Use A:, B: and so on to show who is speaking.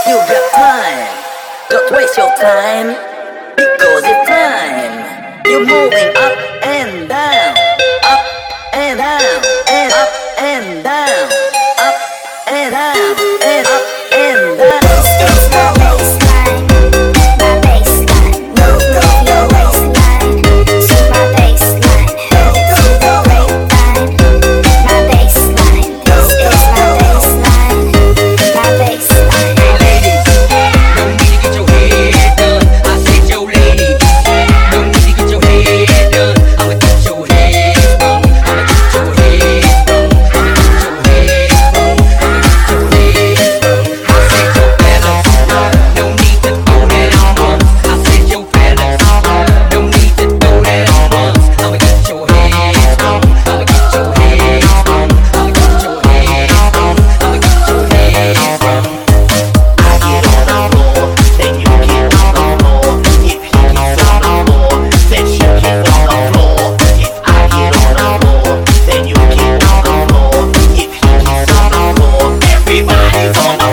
A: You got time, don't waste your time, because it's time. You're moving up and down, up and down, and up and down, up and down, and up and down.
B: This is my baseline, my baseline. Move your waistline to my baseline. Head to the grapevine, my baseline. This is my baseline, my baseline.
C: Ladies, no need to get your head done. I said yo ladies, no need to get your head done. I'ma get your head sprung, I'ma get your head sprung, I'ma get your head sprung, I'ma get your head sprung. I said yo fellas, no need to throw that on once. I said yo fellas, no need to throw that on once. I'ma get your head sprung, I'ma get your head sprung, I'ma get your head sprung, I'ma get your head sprung.
D: I get on the floor, then you get on the floor. If he gets on the floor, then she gets on the floor. If I get on the floor, then you get on the floor. If he gets on the floor, everybody's on the